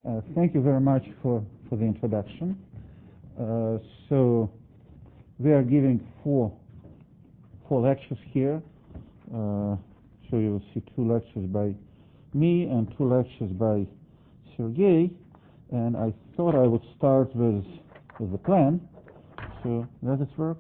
Thank you very much for the introduction. So we are giving four lectures here. So you will see 2 lectures by me and 2 lectures by Sergey. And I thought I would start with the plan. So does it work?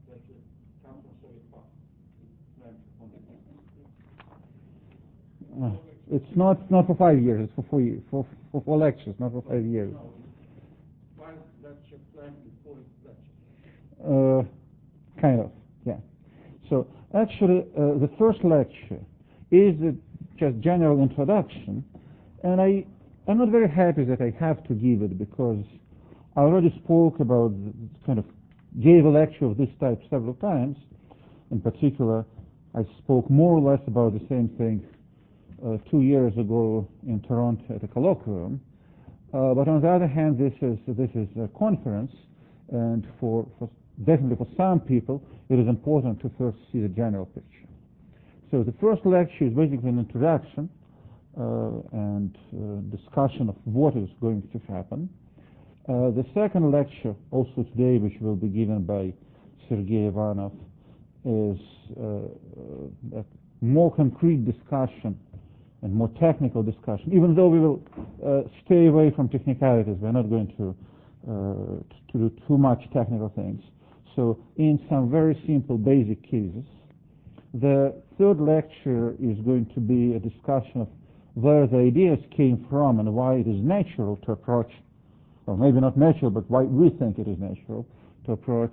It's not for 5 years. It's for 4 years, for 4 lectures, not for 5 years. No, 5 lecture plan before lecture. Kind of, yeah. So actually, the first lecture is just general introduction, and I'm not very happy that I have to give it because I already spoke about gave a lecture of this type several times. In particular, I spoke more or less about the same thing 2 years ago in Toronto at a colloquium. But on the other hand, this is a conference, and definitely for some people, it is important to first see the general picture. So the first lecture is basically an introduction and discussion of what is going to happen. The second lecture, also today, which will be given by Sergey Ivanov, is a more concrete discussion and more technical discussion, even though we will stay away from technicalities. We're not going to do too much technical things. So in some very simple basic cases. The third lecture is going to be a discussion of where the ideas came from and why it is natural to approach, or maybe not natural, but why we think it is natural to approach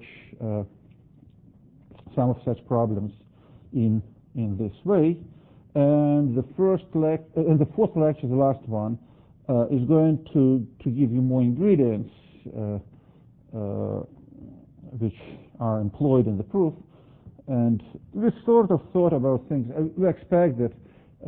some of such problems in this way. And the fourth lecture, the last one, is going to give you more ingredients which are employed in the proof. And we sort of thought about things. We expect that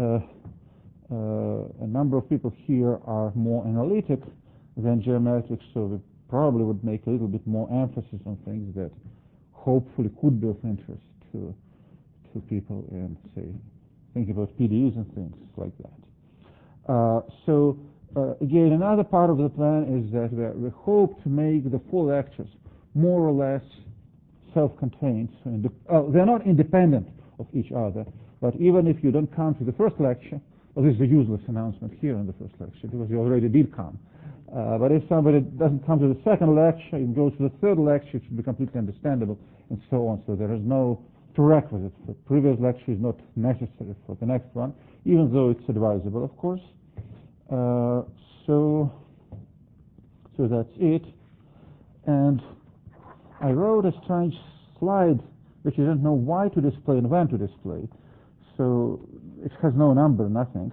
a number of people here are more analytic than geometric, so we probably would make a little bit more emphasis on things that hopefully could be of interest to people in, say, thinking about PDEs and things like that. So again, another part of the plan is that we hope to make the 4 lectures more or less self-contained. They're not independent of each other, but even if you don't come to the first lecture, well, this is a useless announcement here in the first lecture because you already did come. But if somebody doesn't come to the second lecture and goes to the third lecture, it should be completely understandable, and so on. So there is no prerequisite. The previous lecture is not necessary for the next one, even though it's advisable, of course. So that's it. And I wrote a strange slide which I don't know why to display and when to display. So it has no number, nothing.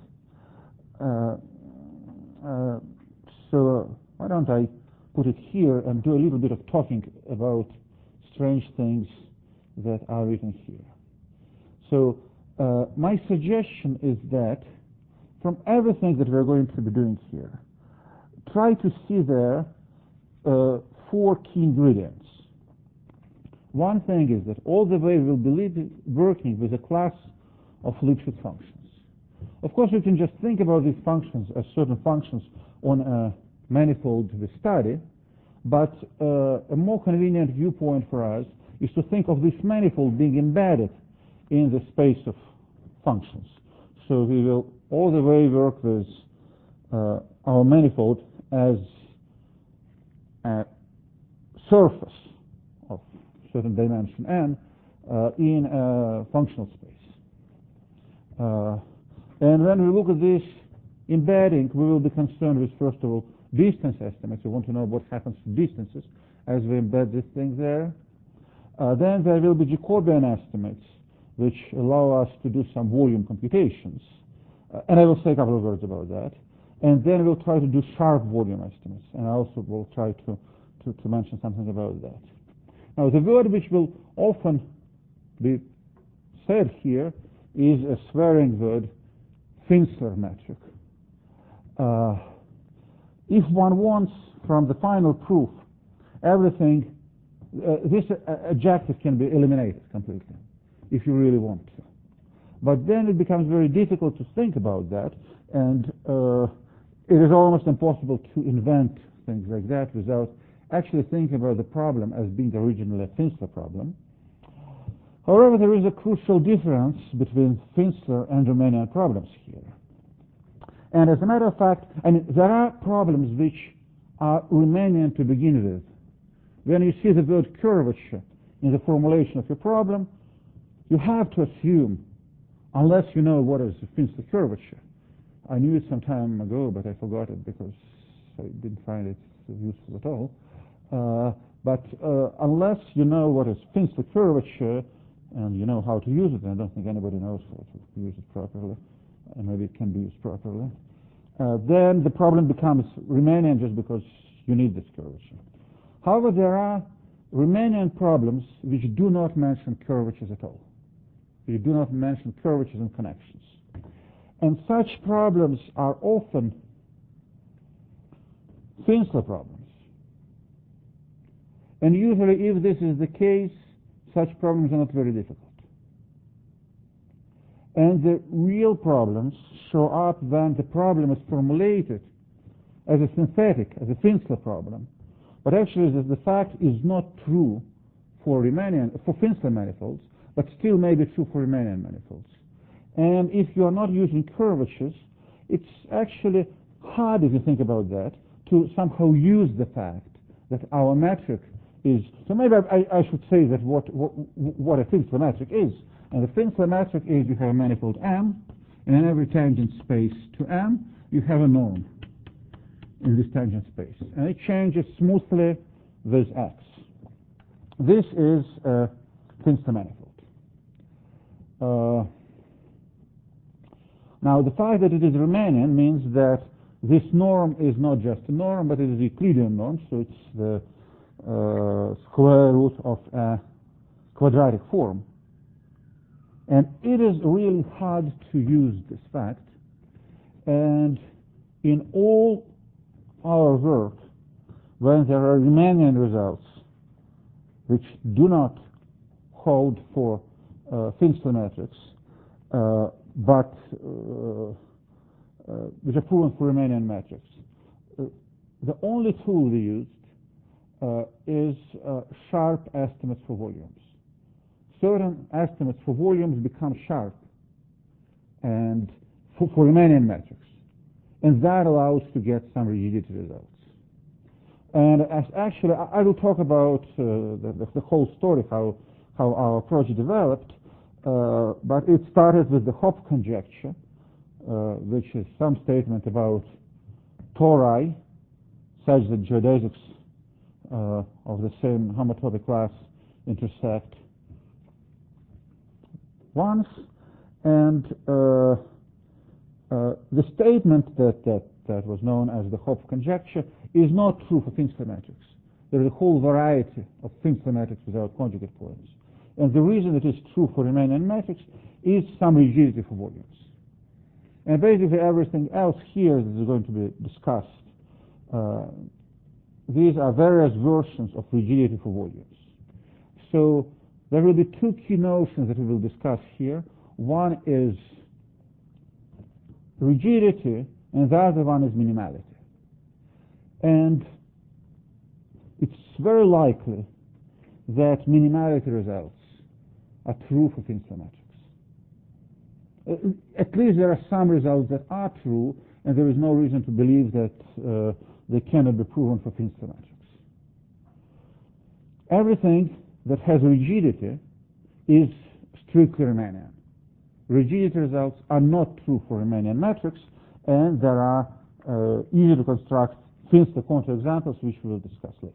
So why don't I put it here and do a little bit of talking about strange things that are written here. So my suggestion is that from everything that we're going to be doing here, try to see there 4 key ingredients. One thing is that all the way we'll be working with a class of Lipschitz functions. Of course, you can just think about these functions as certain functions on a manifold we study, but a more convenient viewpoint for us is to think of this manifold being embedded in the space of functions. So we will all the way work with our manifold as a surface of certain dimension n in a functional space. And when we look at this embedding, we will be concerned with, first of all, distance estimates. We want to know what happens to distances as we embed this thing there. Then there will be Jacobian estimates, which allow us to do some volume computations. And I will say a couple of words about that. And then we'll try to do sharp volume estimates. And I also will try to mention something about that. Now, the word which will often be said here is a swearing word, Finsler metric. If one wants from the final proof everything, this adjective can be eliminated completely, if you really want to. But then it becomes very difficult to think about that, and it is almost impossible to invent things like that without actually thinking about the problem as being originally a Finsler problem. However, there is a crucial difference between Finsler and Riemannian problems here. And as a matter of fact, there are problems which are Riemannian to begin with. When you see the word curvature in the formulation of your problem, you have to assume, unless you know what is Finsler curvature. I knew it some time ago, but I forgot it because I didn't find it useful at all. But unless you know what is Finsler curvature and you know how to use it, and I don't think anybody knows how to use it properly, and maybe it can be used properly, then the problem becomes Riemannian just because you need this curvature. However, there are Riemannian problems which do not mention curvatures at all. They do not mention curvatures and connections. And such problems are often Finsler problems. And usually, if this is the case, such problems are not very difficult. And the real problems show up when the problem is formulated as a synthetic, as a Finsler problem. But actually, the fact is not true for Finsler manifolds, but still may be true for Riemannian manifolds. And if you are not using curvatures, it's actually hard, if you think about that, to somehow use the fact that our metric is. So maybe I should say that what a Finsler metric is. And the Finsler metric is you have a manifold M, and in every tangent space to M, you have a norm in this tangent space. And it changes smoothly with X. This is a Finsler manifold. Now, the fact that it is Riemannian means that this norm is not just a norm, but it is a Euclidean norm, so it's the square root of a quadratic form. And it is really hard to use this fact. And in all our work, when there are Riemannian results which do not hold for Finsler metrics, but which are proven for Riemannian metrics, the only tool we used is sharp estimates for volumes. Certain estimates for volumes become sharp and for Riemannian metrics, and that allows to get some rigidity results. And actually, I will talk about the whole story, how our approach developed, but it started with the Hopf conjecture, which is some statement about tori such that geodesics of the same homotopy class intersect once, and the statement that was known as the Hopf conjecture is not true for Finsler metrics. There is a whole variety of Finsler metrics without conjugate points. And the reason it is true for Riemannian metrics is some rigidity for volumes. And basically everything else here that is going to be discussed, these are various versions of rigidity for volumes. So there will be two key notions that we will discuss here. One is rigidity, and the other one is minimality. And it's very likely that minimality results are true for Finsler metrics. At least there are some results that are true, and there is no reason to believe that they cannot be proven for Finsler metrics. Everything that has rigidity is strictly Riemannian. Rigidity results are not true for Riemannian metrics, and there are easy to construct Finsler counterexamples, which we will discuss later.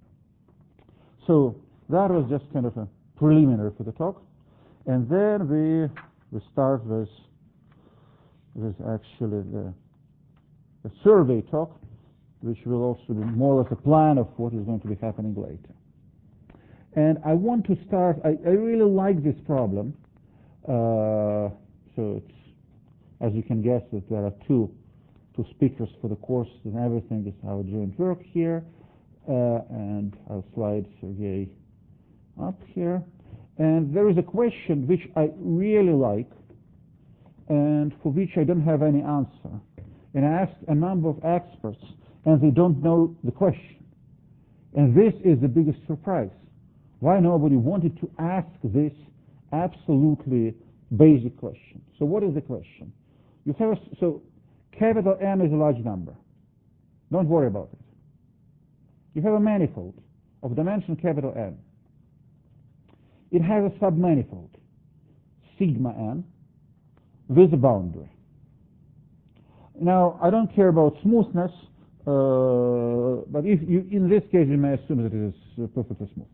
So that was just kind of a preliminary for the talk, and then we start with actually the survey talk, which will also be more or less a plan of what is going to be happening later. And I want to start, I really like this problem. So it's, as you can guess, that there are two speakers for the course, and everything is our joint work here. And I'll slide Sergey up here. And there is a question which I really like, and for which I don't have any answer. and asked a number of experts, and they don't know the question. And this is the biggest surprise. Why nobody wanted to ask this absolutely basic question? So what is the question? So capital M is a large number. Don't worry about it. You have a manifold of dimension capital M. It has a submanifold, sigma n, with a boundary. Now, I don't care about smoothness, but in this case, you may assume that it is perfectly smooth.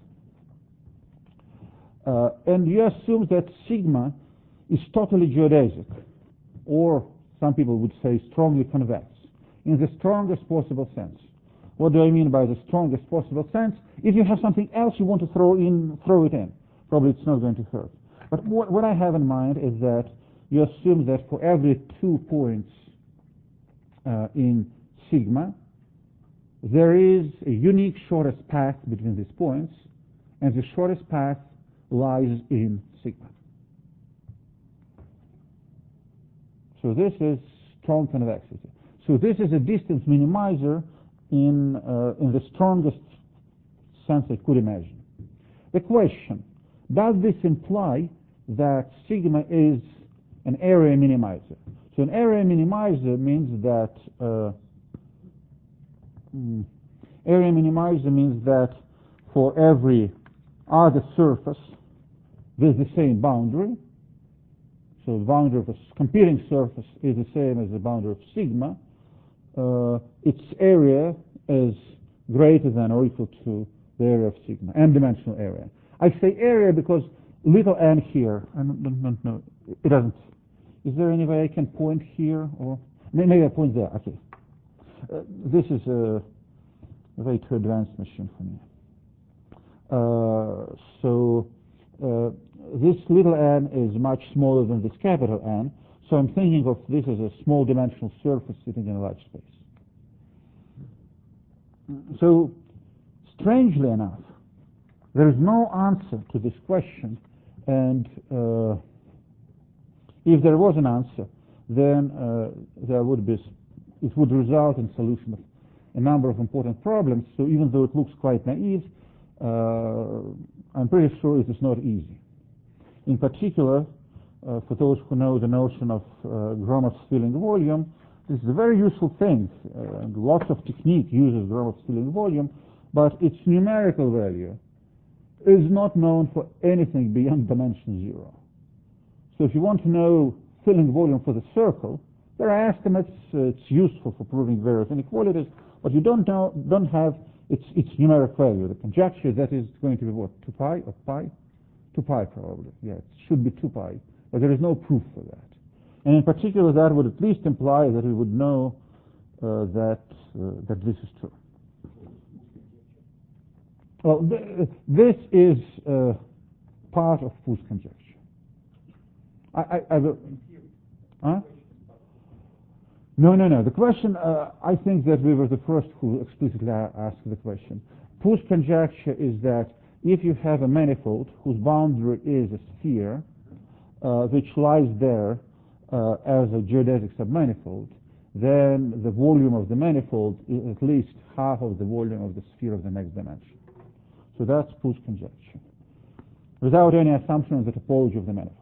And you assume that sigma is totally geodesic, or some people would say strongly convex, in the strongest possible sense. What do I mean by the strongest possible sense? If you have something else you want to throw it in. Probably it's not going to hurt. But what I have in mind is that you assume that for every 2 points in sigma, there is a unique shortest path between these points, and the shortest path lies in sigma. So this is strong convexity. So this is a distance minimizer in the strongest sense I could imagine. The question, does this imply that sigma is an area minimizer? So an area minimizer means that for every other surface with the same boundary, so the boundary of a competing surface is the same as the boundary of sigma, its area is greater than or equal to the area of sigma, n-dimensional area. I say area because little n here, I don't know, it doesn't. Is there any way I can point here, or maybe I point there? Okay. This is a way too advanced machine for me. This little n is much smaller than this capital N, so I'm thinking of this as a small dimensional surface sitting in a large space. So, strangely enough, there is no answer to this question, and if there was an answer, then it would result in solution of a number of important problems. So even though it looks quite naive, I'm pretty sure it is not easy. In particular, for those who know the notion of Gromov's filling volume, this is a very useful thing. Lots of technique uses Gromov's filling volume, but its numerical value is not known for anything beyond dimension 0. So if you want to know filling volume for the circle, there are estimates. It's useful for proving various inequalities, but you don't have its numeric value. The conjecture that is going to be what, 2 pi or pi? 2 pi probably. Yeah, it should be 2 pi, but there is no proof for that. And in particular, that would at least imply that we would know that this is true. Well, this is part of Poo's conjecture. I will. Huh? No. The question, I think that we were the first who explicitly asked the question. Poo's conjecture is that if you have a manifold whose boundary is a sphere, which lies there as a geodesic submanifold, then the volume of the manifold is at least half of the volume of the sphere of the next dimension. So that's Poo's conjecture, without any assumption of the topology of the manifold.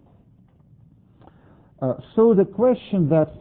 So the question that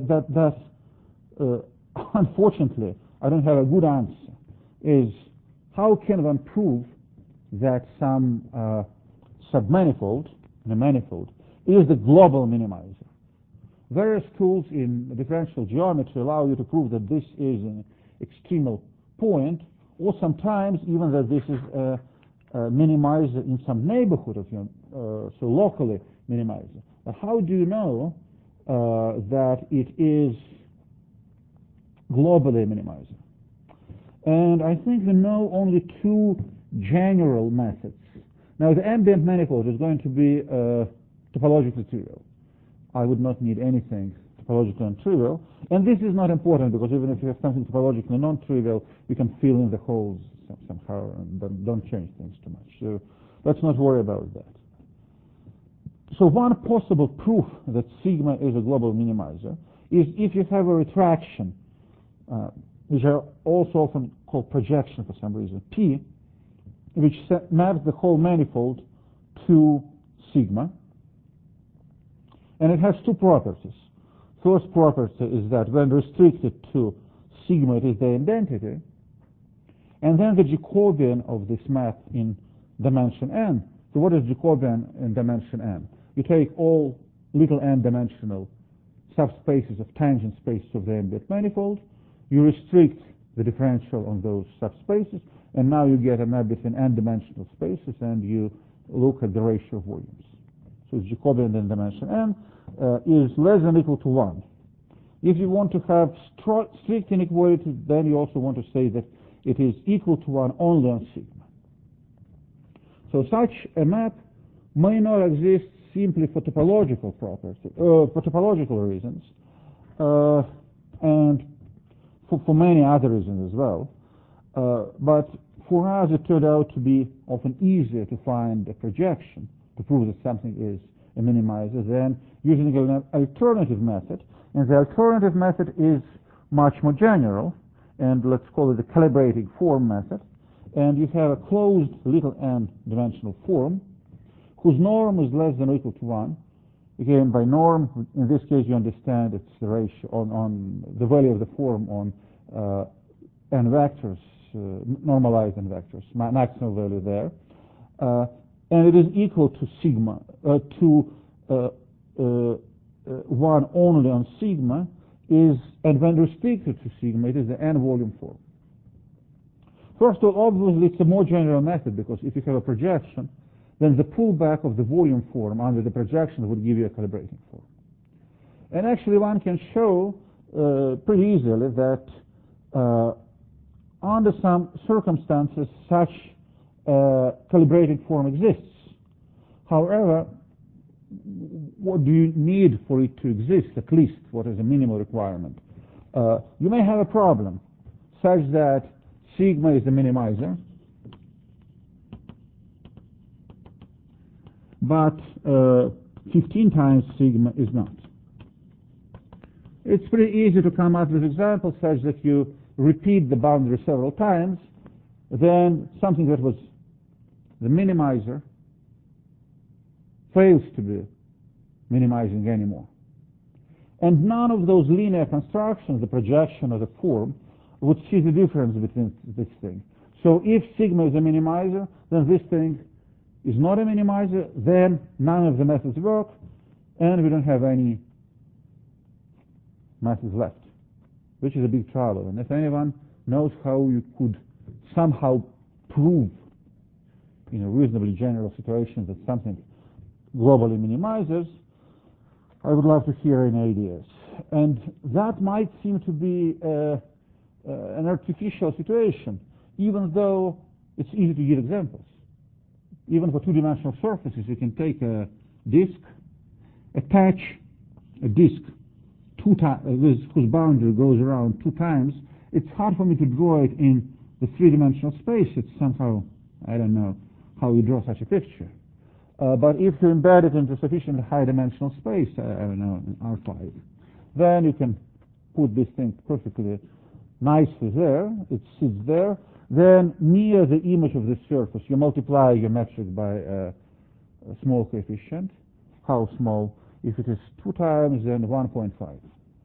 unfortunately I don't have a good answer is, how can one prove that some submanifold, the manifold, is the global minimizer? Various tools in differential geometry allow you to prove that this is an extremal point, or sometimes even that this is a minimizer in some neighborhood of you, so locally minimizer. But how do you know that it is globally a minimizer? And I think we know only 2 general methods. Now, the ambient manifold is going to be topologically trivial. I would not need anything topologically non-trivial. And this is not important, because even if you have something topologically non-trivial, you can fill in the holes somehow and don't change things too much. So let's not worry about that. So one possible proof that sigma is a global minimizer is if you have a retraction, which are also often called projection for some reason, P, which maps the whole manifold to sigma, and it has two properties. First property is that when restricted to sigma, it is the identity, and then the Jacobian of this map in dimension n. So what is Jacobian in dimension n? You take all little n-dimensional subspaces of tangent spaces of the n-bit manifold, you restrict the differential on those subspaces, and now you get a map between n-dimensional spaces, and you look at the ratio of volumes. So Jacobian in dimension n is less than or equal to 1. If you want to have strict inequality, then you also want to say that it is equal to 1 only on sigma. So such a map may not exist simply for topological properties, for topological reasons, and for many other reasons as well. But for us, it turned out to be often easier to find a projection to prove that something is a minimizer than using an alternative method. And the alternative method is much more general, and let's call it the calibrating form method. And you have a closed little n-dimensional form whose norm is less than or equal to 1. Again, by norm, in this case, you understand it's the ratio on the value of the form on n vectors, normalized n vectors, maximum value there. And it is equal to sigma, to 1 only on sigma, and when restricted to sigma, it is the n-volume form. First of all, obviously, it's a more general method, because if you have a projection, then the pullback of the volume form under the projection would give you a calibrating form. And actually, one can show pretty easily that under some circumstances, such a calibrating form exists. However, what do you need for it to exist, at least? What is a minimal requirement? You may have a problem such that sigma is the minimizer, but 15 times sigma is not. It's pretty easy to come up with examples such that you repeat the boundary several times, then something that was the minimizer fails to be minimizing anymore. And none of those linear constructions, the projection or the form, would see the difference between this thing. So if sigma is a minimizer, then this thing is not a minimizer, then none of the methods work, and we don't have any methods left, which is a big trouble. And if anyone knows how you could somehow prove in a reasonably general situation that something globally minimizes, I would love to hear any ideas. And that might seem to be an artificial situation, even though it's easy to give examples. Even for two-dimensional surfaces, you can take a disk, attach a disk whose boundary goes around 2 times. It's hard for me to draw it in the three-dimensional space. It's somehow, I don't know how you draw such a picture. But if you embed it into sufficiently high-dimensional space, I don't know, in R5, then you can put this thing perfectly nicely there. It sits there. Then near the image of the surface, you multiply your metric by a small coefficient. How small? If it is 2 times, then 1.5.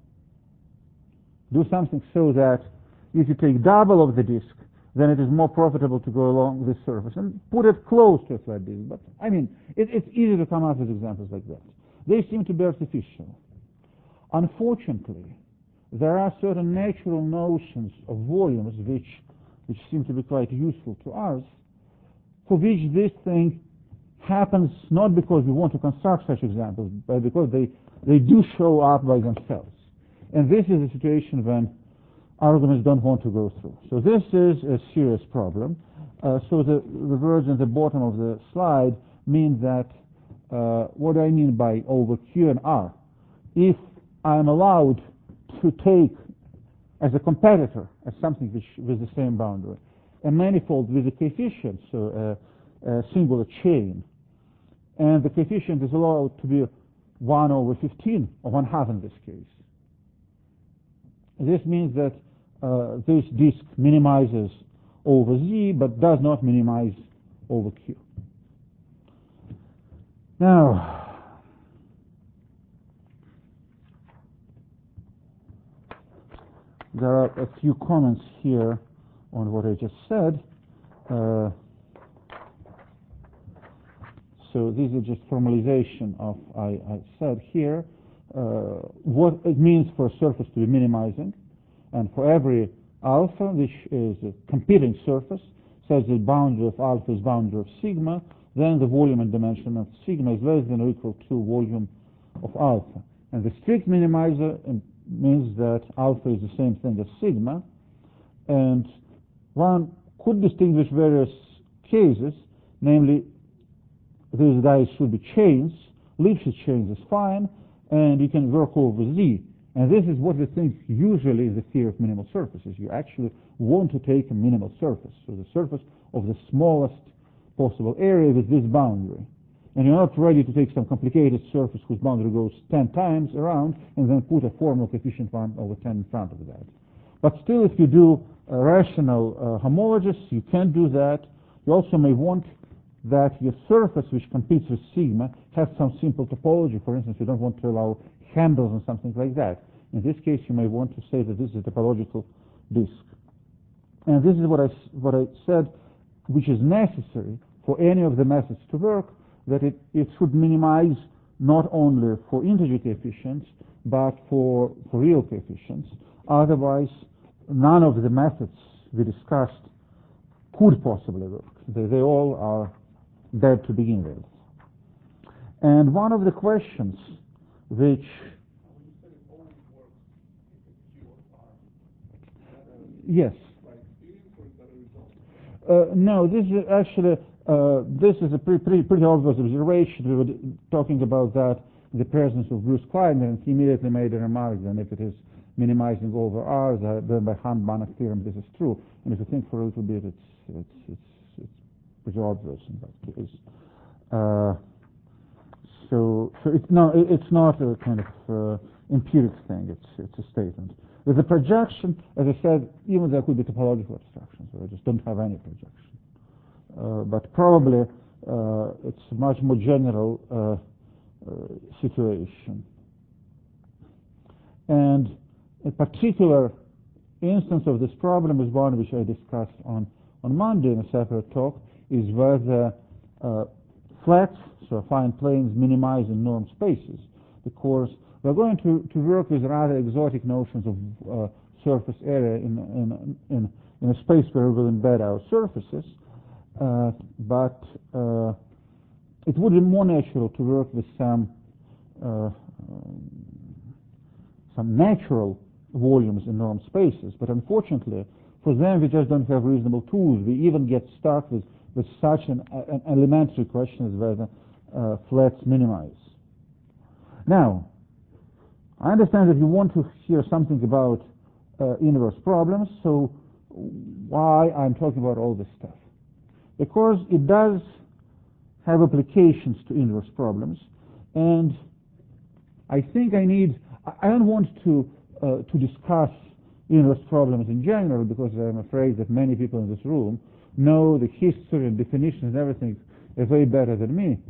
Do something so that if you take double of the disk, then it is more profitable to go along this surface, and put it close to a flat disk. But, I mean, it's easy to come up with examples like that. They seem to be artificial. Unfortunately, there are certain natural notions of volumes which seem to be quite useful to us, for which this thing happens not because we want to construct such examples, but because they do show up by themselves. And this is a situation when arguments don't want to go through. So this is a serious problem. So the words at the bottom of the slide mean that what do I mean by over Q and R? If I'm allowed to take as a competitor, as something with the same boundary, a manifold with a coefficient, so a singular chain, and the coefficient is allowed to be 1 over 15, or 1/2 in this case, this means that this disk minimizes over Z but does not minimize over Q. Now, there are a few comments here on what I just said. So these are just formalization of I said here. What it means for a surface to be minimizing, and for every alpha, which is a competing surface, such that boundary of alpha is boundary of sigma, then the volume and dimension of sigma is less than or equal to volume of alpha. And the strict minimizer means that alpha is the same thing as sigma, and one could distinguish various cases, namely these guys should be chains. Lipschitz chains is fine, and you can work over Z. And this is what we think usually is the theory of minimal surfaces. You actually want to take a minimal surface, so the surface of the smallest possible area with this boundary. And you're not ready to take some complicated surface whose boundary goes 10 times around and then put a formal coefficient 1 over 10 in front of that. But still, if you do rational homologies, you can do that. You also may want that your surface which competes with sigma has some simple topology. For instance, you don't want to allow handles and something like that. In this case, you may want to say that this is a topological disk. And this is what I said, which is necessary for any of the methods to work, that it should minimize not only for integer coefficients, but for real coefficients. Otherwise, none of the methods we discussed could possibly work. They all are dead to begin with. And one of the questions which yes. No, this is actually this is a pretty obvious observation. We were talking about that in the presence of Bruce Kleiner, and he immediately made a remark that if it is minimizing over R, then by Hahn-Banach theorem this is true. And if you think for a little bit, it's pretty obvious in that case. So it's not a kind of empiric thing. It's a statement. With the projection, as I said, even there could be topological abstractions where I just don't have any projection. But probably it's a much more general situation. And a particular instance of this problem is one which I discussed on Monday in a separate talk, is whether flats, so affine planes, minimize in norm spaces. Because we're going to work with rather exotic notions of surface area in a space where we will embed our surfaces, but it would be more natural to work with some natural volumes in norm spaces. But unfortunately, for them we just don't have reasonable tools. We even get stuck with such an elementary question as whether flats minimize. Now, I understand that you want to hear something about inverse problems, so why I'm talking about all this stuff? Because it does have applications to inverse problems, and I think I don't want to discuss inverse problems in general, because I'm afraid that many people in this room know the history and definitions and everything way better than me.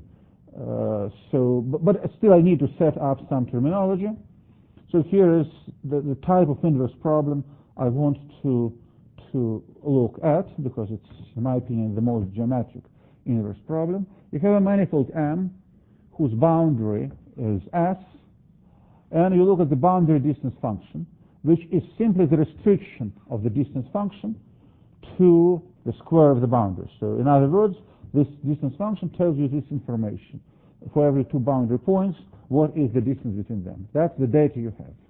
But still I need to set up some terminology. So here is the type of inverse problem I want to look at, because it's, in my opinion, the most geometric inverse problem. You have a manifold M whose boundary is S, and you look at the boundary distance function, which is simply the restriction of the distance function to the square of the boundary. So in other words, this distance function tells you this information. For every two boundary points, what is the distance between them? That's the data you have.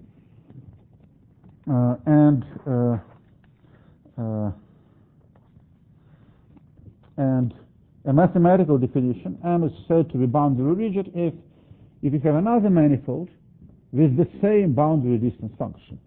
And a mathematical definition, M is said to be boundary rigid if you have another manifold with the same boundary distance function.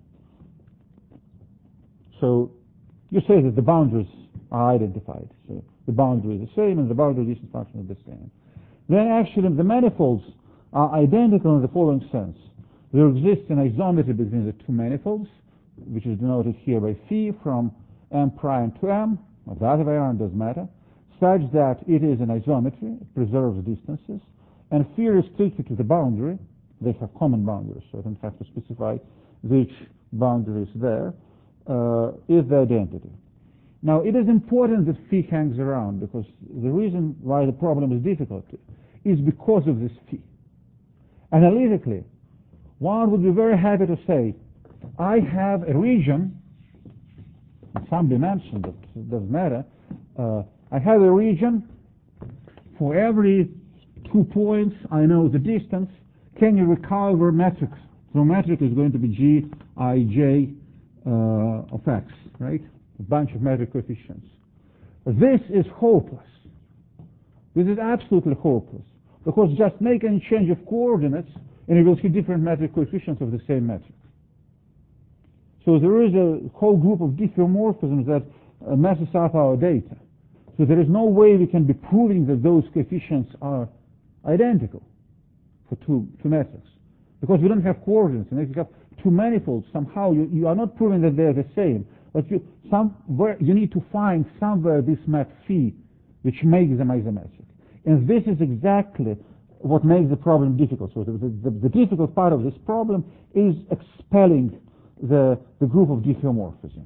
So you say that the boundaries are identified. So the boundary is the same and the boundary distance function is the same. Then actually the manifolds are identical in the following sense. there exists an isometry between the two manifolds, which is denoted here by phi from m prime to m, or the other way around, doesn't matter, such that it is an isometry, it preserves distances, and phi restricted to the boundary, they have common boundaries, so I don't have to specify which boundary is there, is the identity. Now, it is important that phi hangs around, because the reason why the problem is difficult is because of this phi. Analytically, one would be very happy to say, I have a region, in some dimension, but it doesn't matter, I have a region, for every 2 points I know the distance, can you recover metrics? So metric is going to be g, I, j of x, right? A bunch of metric coefficients. This is hopeless. This is absolutely hopeless, because just make any change of coordinates and you will see different metric coefficients of the same metric. So there is a whole group of diffeomorphisms that messes up our data. So there is no way we can be proving that those coefficients are identical for two metrics, because we don't have coordinates. And if you have two manifolds, somehow you are not proving that they're the same, but you need to find somewhere this mat phi which makes them isometric. And this is exactly what makes the problem difficult. So the difficult part of this problem is expelling the group of diffeomorphism.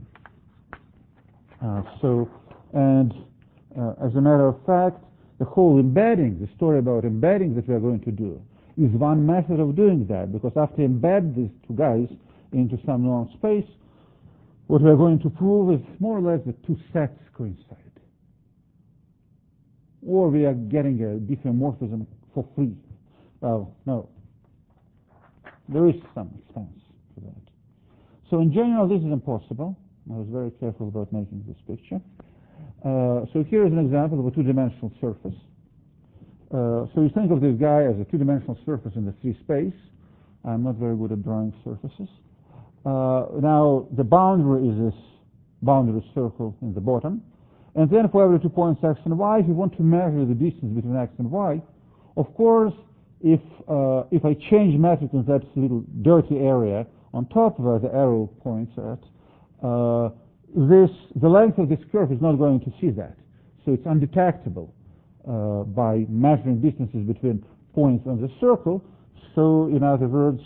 As a matter of fact, the whole embedding, the story about embedding that we are going to do, is one method of doing that, because after embed these two guys into some known space, what we are going to prove is more or less that two sets coincide. Or we are getting a diffeomorphism for free. Well, no. There is some expense for that. So in general, this is impossible. I was very careful about making this picture. So here is an example of a two-dimensional surface. So you think of this guy as a two-dimensional surface in the 3 space. I'm not very good at drawing surfaces. Now, the boundary is this boundary circle in the bottom. And then for every 2 points x and y, if you want to measure the distance between x and y, of course, if I change metric in that little dirty area on top where the arrow points at, the length of this curve is not going to see that. So it's undetectable by measuring distances between points on the circle. So in other words,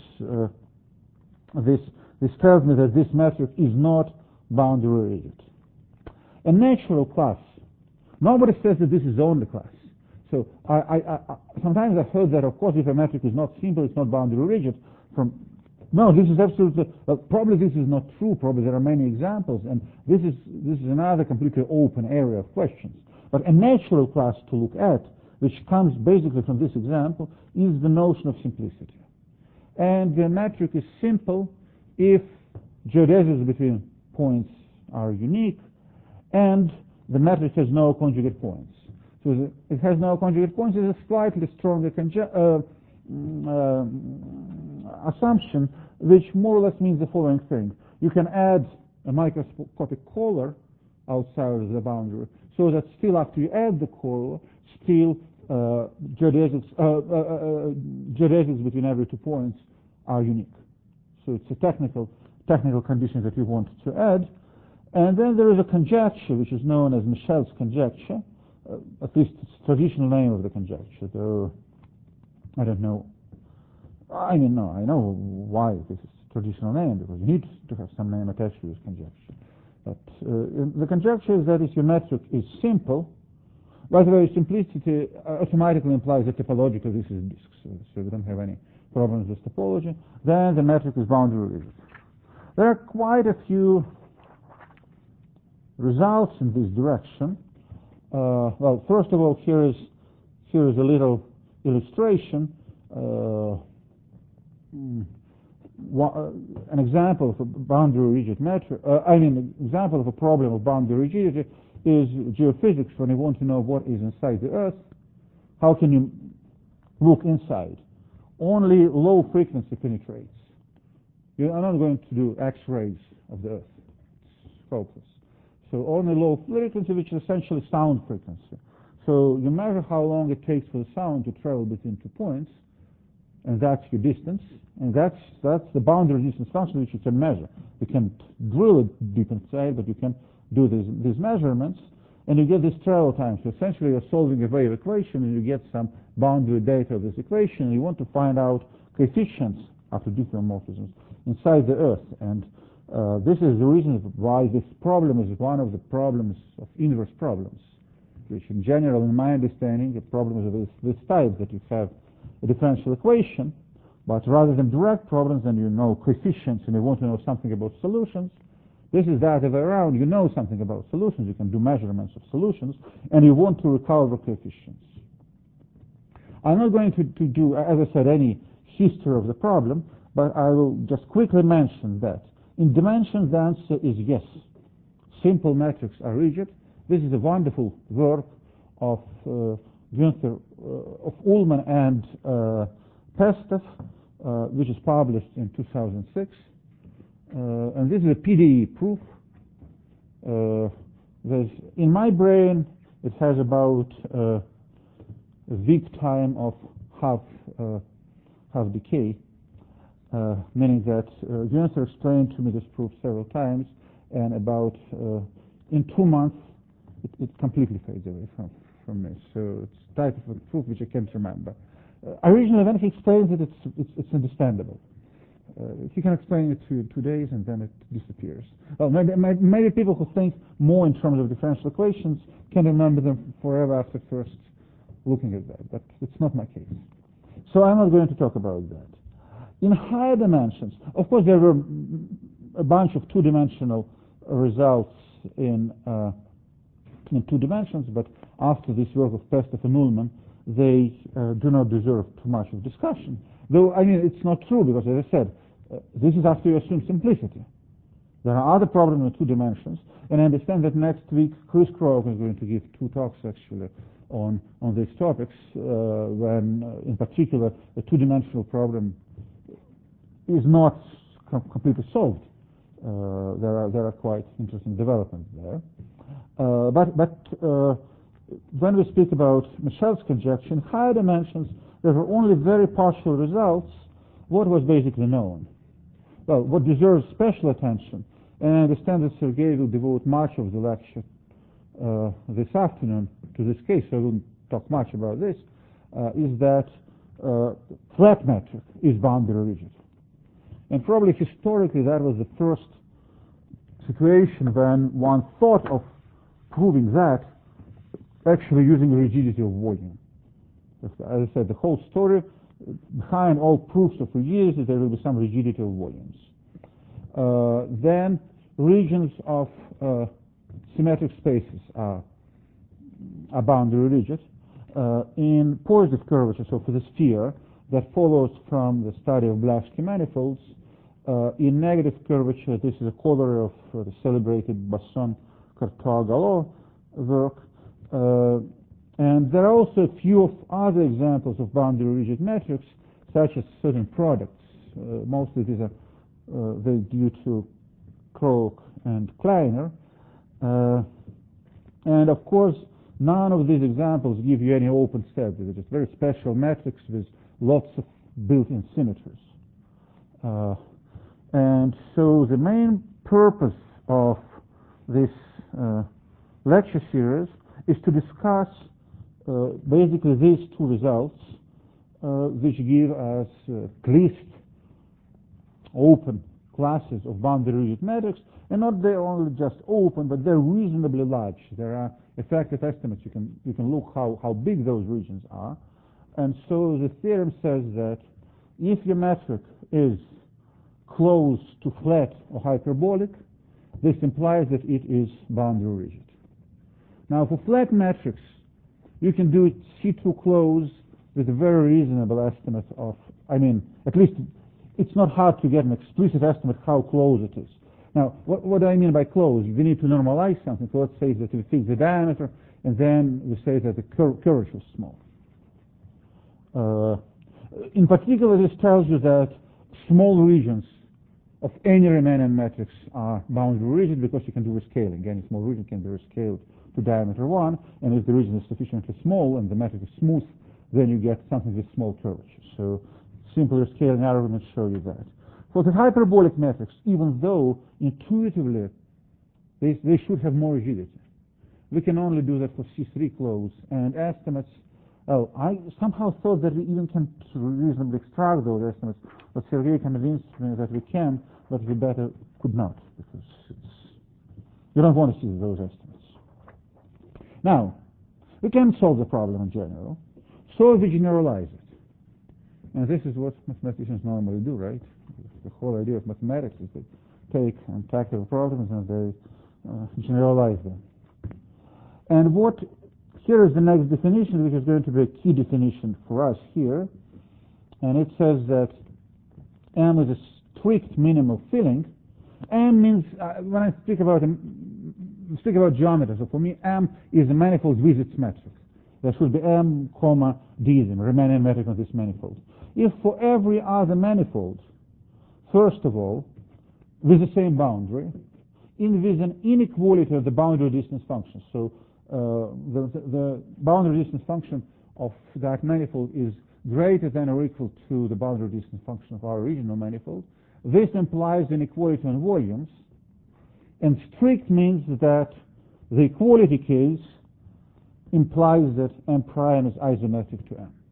this tells me that this metric is not boundary rigid. A natural class. Nobody says that this is the only class. So sometimes I've heard that, of course, if a metric is not simple, it's not boundary rigid. No, this is absolutely, probably this is not true. Probably there are many examples, and this is another completely open area of questions. But a natural class to look at, which comes basically from this example, is the notion of simplicity. And the metric is simple if geodesics between points are unique, and the metric has no conjugate points. So it has no conjugate points is a slightly stronger assumption, which more or less means the following thing. You can add a microscopic collar outside of the boundary, so that still after you add the collar, still geodesics between every 2 points are unique. So it's a technical condition that we want to add. And then there is a conjecture which is known as Michel's conjecture. At least it's the traditional name of the conjecture, though I don't know. I mean, no, I know why this is a traditional name, because you need to have some name attached to this conjecture. But the conjecture is that if your metric is simple, by the way, simplicity automatically implies that topologically this is disks, so we don't have any problems with topology, then the metric is boundary rigid. There are quite a few results in this direction. Well, first of all, here is a little illustration. An example of a boundary rigid metric. An example of a problem of boundary rigidity is geophysics. When you want to know what is inside the Earth, how can you look inside? Only low frequency penetrates. You are not going to do X-rays of the Earth. It's hopeless. So only low frequency, which is essentially sound frequency. So you measure how long it takes for the sound to travel between 2 points, and that's your distance, and that's the boundary distance function which you can measure. You can drill it deep inside, but you can do these measurements, and you get this travel time. So essentially you're solving a wave equation, and you get some boundary data of this equation, and you want to find out coefficients after diffeomorphisms inside the Earth. And this is the reason why this problem is one of the problems of inverse problems, which in general, in my understanding, the problem is of this type, that you have a differential equation, but rather than direct problems, then you know coefficients and you want to know something about solutions. This is the other way around. You know something about solutions, you can do measurements of solutions, and you want to recover coefficients. I'm not going to do, as I said, any history of the problem, but I will just quickly mention that in dimensions the answer is yes. Simple metrics are rigid. This is a wonderful work of Günther, of Ullmann and Pestev, which is published in 2006. And this is a PDE proof. In my brain, it has about a Wick time of half decay, meaning that Günther explained to me this proof several times, and about in 2 months it completely fades away from me. So it's a type of a proof which I can't remember. Originally, when he explains it, it's understandable. He can explain it to 2 days, and then it disappears. Well, maybe people who think more in terms of differential equations can remember them forever after first looking at that, but it's not my case. So I'm not going to talk about that. In higher dimensions, of course, there were a bunch of two-dimensional results in 2 dimensions, but after this work of Pestev and Ullmann, they do not deserve too much of discussion. Though, I mean, it's not true, because as I said, this is after you assume simplicity. There are other problems in 2 dimensions, and I understand that next week Chris Krook is going to give 2 talks actually on these topics, when in particular a 2-dimensional problem is not completely solved. There are quite interesting developments there. But when we speak about Michel's conjecture, in higher dimensions, there were only very partial results. What was basically known? Well, what deserves special attention, and I understand that Sergei will devote much of the lecture this afternoon to this case, so I won't talk much about this, is that flat metric is boundary rigid. And probably historically that was the first situation when one thought of proving that actually using rigidity of volume. As I said, the whole story behind all proofs of rigidity is there will be some rigidity of volumes. Then regions of symmetric spaces are boundary rigid. In positive curvature, so for the sphere, that follows from the study of Blaschke manifolds. In negative curvature, this is a corollary of the celebrated Basson-Courtois-Gallot work. And there are also a few of other examples of boundary rigid metrics, such as certain products. Mostly these are due to Krook and Kleiner. And of course, none of these examples give you any open set. They're just very special metrics with lots of built-in symmetries. And so the main purpose of this lecture series is to discuss basically these 2 results, which give us at least open classes of boundary rigid metrics, and not they're only just open, but they're reasonably large. There are effective estimates. You can look how big those regions are. And so the theorem says that if your metric is close to flat or hyperbolic, this implies that it is boundary rigid. Now, for flat metrics, you can do C2 close with a very reasonable estimate of, I mean, at least it's not hard to get an explicit estimate how close it is. Now, what do I mean by close? We need to normalize something. So let's say that we fix the diameter, and then we say that the curvature is small. In particular, this tells you that small regions of any Riemannian matrix are boundary rigid because you can do rescaling. Any small region can be rescaled to diameter 1, and if the region is sufficiently small and the metric is smooth, then you get something with small curvature. So simpler scaling arguments show you that. For the hyperbolic metrics, even though intuitively they should have more rigidity, we can only do that for C3 close and estimates. Oh, I somehow thought that we even can reasonably extract those estimates, but Sergei convinced me that we can, but we better could not, because you don't want to see those estimates. Now, we can solve the problem in general, so we generalize it. And this is what mathematicians normally do, right? The whole idea of mathematics is they take untackable problems and they generalize them. And here is the next definition, which is going to be a key definition for us here. And it says that M is a strict minimal filling. M means, when I speak about geometry, so for me M is a manifold with its metric. There should be M, comma, D, the remaining metric of this manifold. If for every other manifold, first of all, with the same boundary, with an inequality of the boundary distance function. So the boundary distance function of that manifold is greater than or equal to the boundary distance function of our original manifold. This implies inequality on volumes, and strict means that the equality case implies that M prime is isometric to M.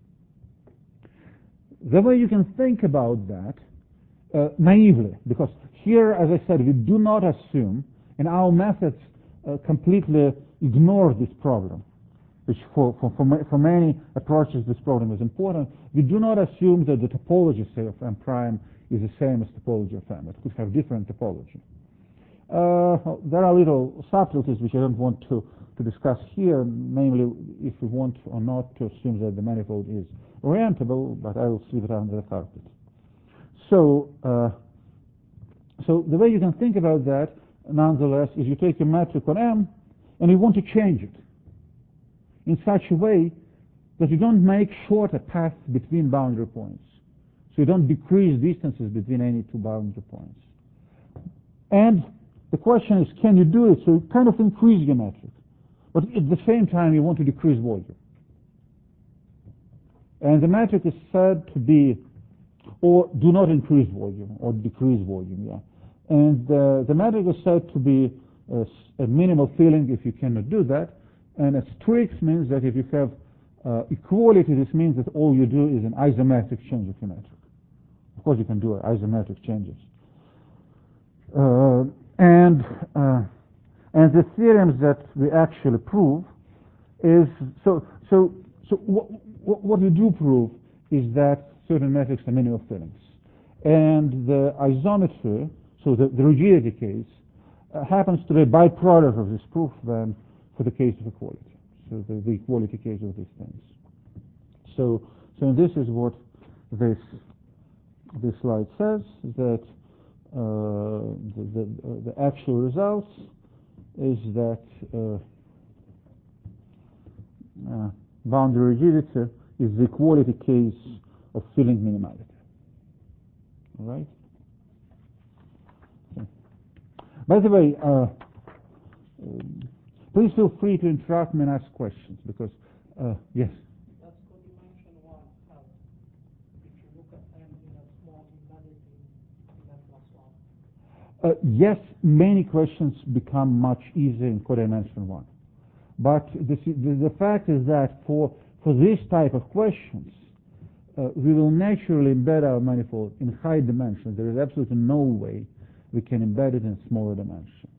The way you can think about that naively, because here, as I said, we do not assume, and our methods completely ignore this problem, which for many approaches this problem is important. We do not assume that the topology, say, of M prime is the same as topology of M. It could have different topology. There are little subtleties which I don't want to discuss here, namely if we want or not to assume that the manifold is orientable, but I will sweep it under the carpet. So the way you can think about that, nonetheless, is you take a metric on M and you want to change it in such a way that you don't make shorter paths between boundary points. So you don't decrease distances between any two boundary points. And the question is, can you do it? So you kind of increase your metric, but at the same time you want to decrease volume. And the metric is said to be, or do not increase volume, or decrease volume, yeah. And the metric is said to be a minimal filling if you cannot do that. And a strict means that if you have equality, this means that all you do is an isometric change of your metric. Of course, you can do isometric changes. And the theorems that we actually prove is, so what we do prove is that certain metrics are minimal fillings. And the isometry, so the rigidity case, happens to be a byproduct of this proof than for the case of equality. So the equality case of these things. So this is what this slide says, that the actual results is that boundary rigidity is the equality case of filling minimality. All right? Okay. By the way, please feel free to interrupt me and ask questions, because, yes? That's what you mentioned one, how if you look at M in a small embedded in M plus 1. Yes, many questions become much easier in codimension 1. But the fact is that for this type of questions, we will naturally embed our manifold in high dimensions. There is absolutely no way we can embed it in smaller dimension.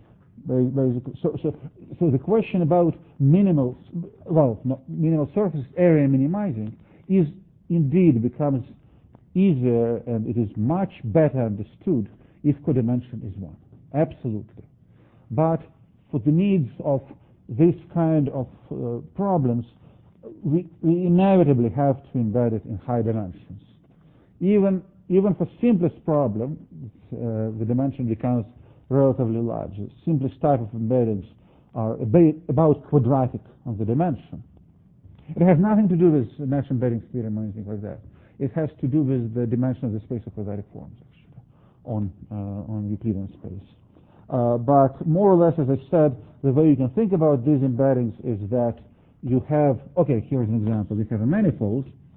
So the question about minimal surface area minimizing is indeed becomes easier, and it is much better understood if codimension is 1. Absolutely. But for the needs of this kind of problems, we inevitably have to embed it in high dimensions. Even for simplest problem, the dimension becomes relatively large. The simplest type of embeddings are about quadratic of the dimension. It has nothing to do with mesh embedding theorem or anything like that. It has to do with the dimension of the space of quadratic forms, actually, on Euclidean space. But more or less, as I said, the way you can think about these embeddings is that you have, okay, here's an example. You have a manifold,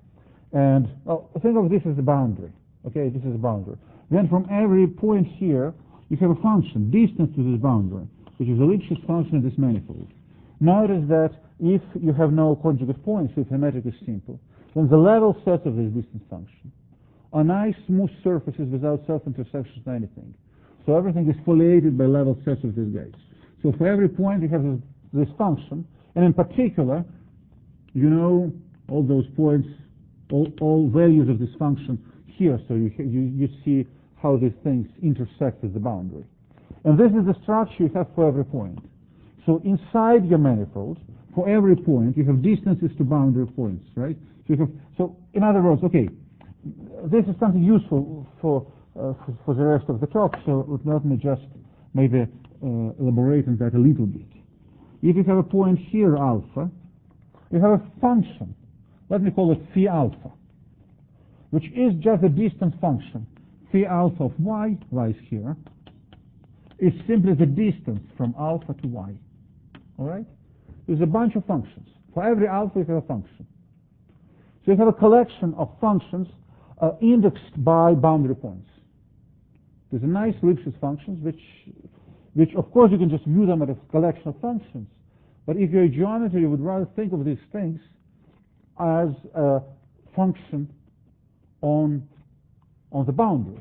And well, think of this as the boundary. Okay, this is the boundary. Then from every point here, you have a function, distance to this boundary, which is a Lipschitz function of this manifold. Notice that if you have no conjugate points, if the metric is simple, then the level sets of this distance function are nice smooth surfaces without self-intersections or anything. So everything is foliated by level sets of these guys. So for every point you have this function, and in particular, you know all those points, all values of this function here, so you see how these things intersect with the boundary. And this is the structure you have for every point. So inside your manifold, for every point, you have distances to boundary points, right? So in other words, okay, this is something useful for the rest of the talk, so let me just maybe elaborate on that a little bit. If you have a point here, alpha, you have a function, let me call it phi alpha, which is just a distance function. Phi alpha of y lies here, is simply the distance from alpha to y. All right? There's a bunch of functions. For every alpha, you have a function. So you have a collection of functions indexed by boundary points. There's a nice Lipschitz functions, which of course you can just view them as a collection of functions. But if you're a geometer, you would rather think of these things as a function on the boundary.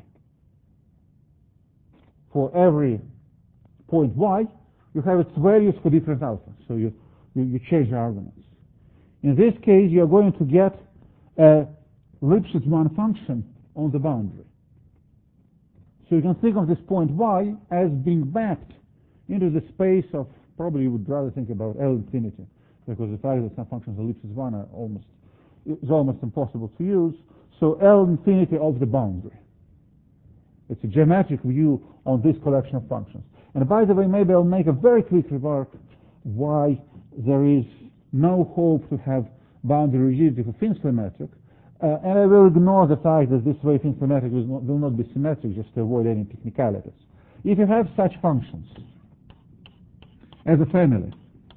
For every point y, you have its values for different alphas. So you change the arguments. In this case, you're going to get a Lipschitz one function on the boundary. So you can think of this point y as being mapped into the space of, probably you would rather think about L infinity, because the fact that some functions are Lipschitz one is almost impossible to use. So L infinity of the boundary. It's a geometric view on this collection of functions. And by the way, maybe I'll make a very quick remark why there is no hope to have boundary rigidity for Finsler metric. And I will ignore the fact that this way Finsler metric will not be symmetric, just to avoid any technicalities. If you have such functions as a family,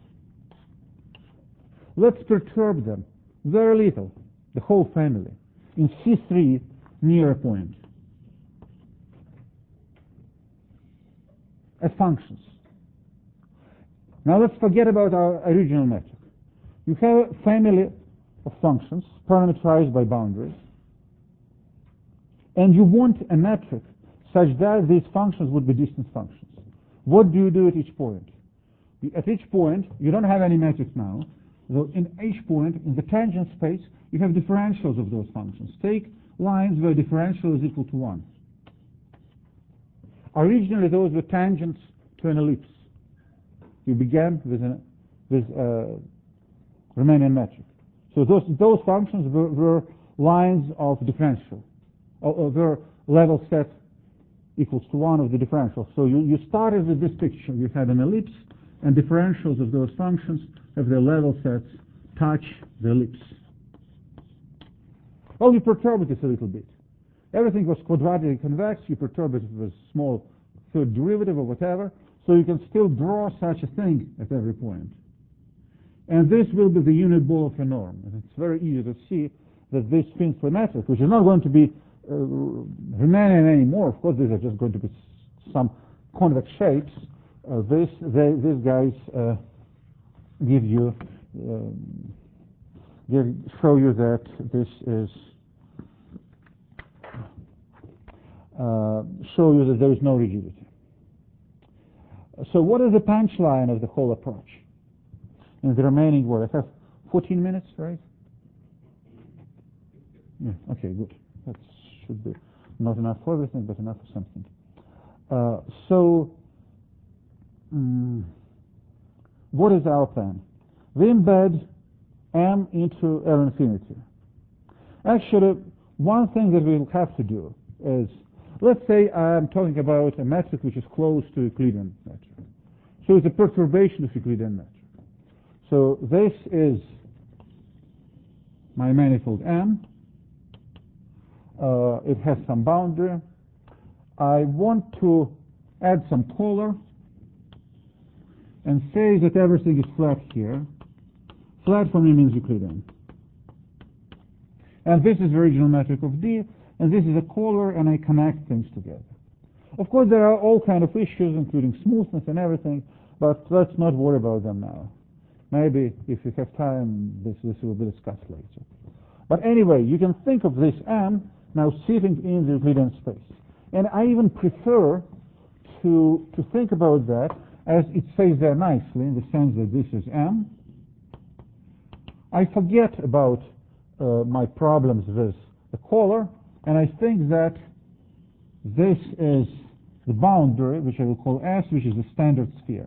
let's perturb them very little, the whole family, in C3 near a point, as functions. Now let's forget about our original metric. You have a family of functions parameterized by boundaries, and you want a metric such that these functions would be distance functions. What do you do at each point? At each point, you don't have any metric now. So in each point, in the tangent space, you have differentials of those functions. Take lines where differential is equal to 1. Originally, those were tangents to an ellipse. You began with a Riemannian metric. So those functions were lines of differential, or were level set equals to 1 of the differential. So you started with this picture. You had an ellipse, and differentials of those functions have their level sets touch the ellipse. Well, you perturb this a little bit. Everything was quadratically convex. You perturb it with a small third derivative or whatever, so you can still draw such a thing at every point. And this will be the unit ball of your norm. And it's very easy to see that this Finsler metric, which is not going to be Riemannian anymore, of course these are just going to be some convex shapes, these guys show you that this is show you that there is no rigidity. So what is the punchline of the whole approach? In the remaining word, I have 14 minutes, right? Yeah, okay, good. That should be not enough for everything, but enough for something. What is our plan? We embed M into L infinity. Actually, one thing that we'll have to do is, let's say I'm talking about a metric which is close to Euclidean metric. So it's a perturbation of Euclidean metric. So this is my manifold M. It has some boundary. I want to add some color and say that everything is flat here. Flat for me means Euclidean. And this is the original metric of D, and this is a caller, and I connect things together. Of course, there are all kind of issues, including smoothness and everything, but let's not worry about them now. Maybe if you have time, this will be discussed later. But anyway, you can think of this M now sitting in the Euclidean space. And I even prefer to think about that as it says there nicely, in the sense that this is M. I forget about my problems with the caller, and I think that this is the boundary, which I will call S, which is the standard sphere.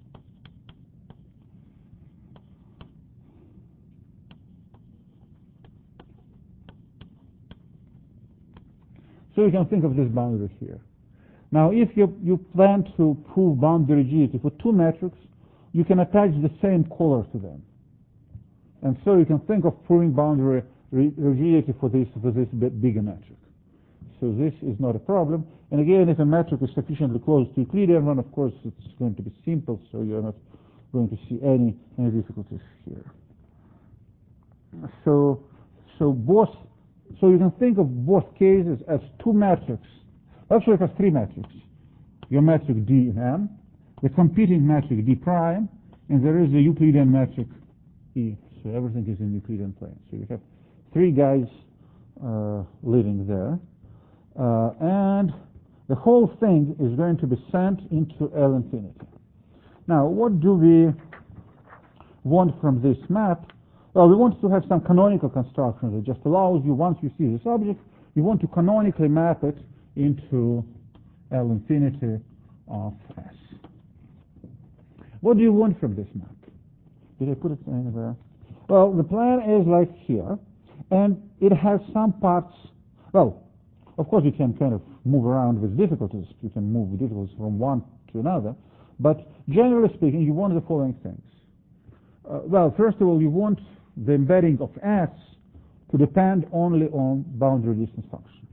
So you can think of this boundary here. Now, if you plan to prove boundary rigidity for two metrics, you can attach the same caller to them. And so you can think of proving boundary rigidity for this bigger metric. So this is not a problem. And again, if a metric is sufficiently close to Euclidean one, of course, it's going to be simple, so you're not going to see any difficulties here. So you can think of both cases as two metrics. Actually, it has three metrics. Your metric D in M, the competing metric D prime, and there is a Euclidean metric E. So everything is in Euclidean plane. So you have three guys living there. And the whole thing is going to be sent into L infinity. Now, what do we want from this map? Well, we want to have some canonical construction that just allows you, once you see this object, you want to canonically map it into L infinity of S. What do you want from this map? Did I put it anywhere? Well, the plan is like here, and it has some parts. Well, of course, you can kind of move around with difficulties. You can move with difficulties from one to another. But generally speaking, you want the following things. Well, first of all, you want the embedding of S to depend only on boundary distance function.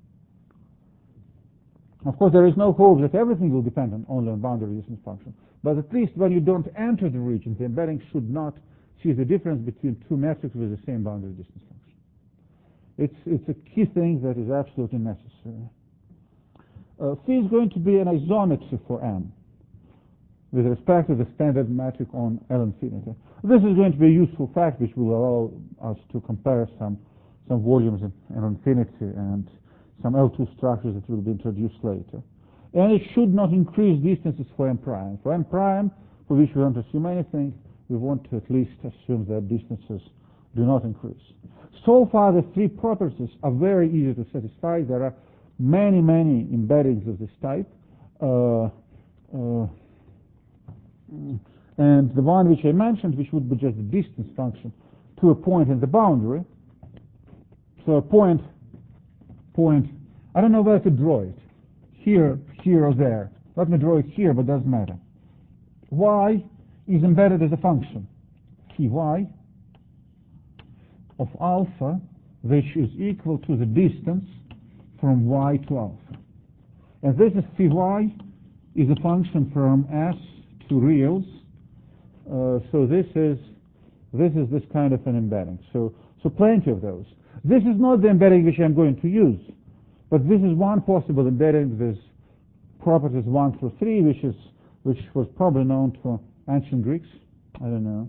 Of course, there is no hope that everything will depend only on boundary distance function. But at least when you don't enter the region, the embedding should not see the difference between two metrics with the same boundary distance function. It's a key thing that is absolutely necessary. Phi is going to be an isometry for M with respect to the standard metric on L infinity. This is going to be a useful fact which will allow us to compare some volumes in L infinity and some L2 structures that will be introduced later. And it should not increase distances for M prime. For M prime, for which we don't assume anything, we want to at least assume that distances do not increase. So far, the three properties are very easy to satisfy. There are many embeddings of this type. And the one which I mentioned, which would be just the distance function to a point in the boundary. So a point, I don't know where to draw it. Here or there. Let me draw it here, but it doesn't matter. Y is embedded as a function. Phi of alpha, which is equal to the distance from Y to alpha. And this is phi y is a function from S to reals. So this is this kind of an embedding. So plenty of those. This is not the embedding which I'm going to use, but this is one possible embedding with properties 1 through 3, which was probably known to ancient Greeks. I don't know.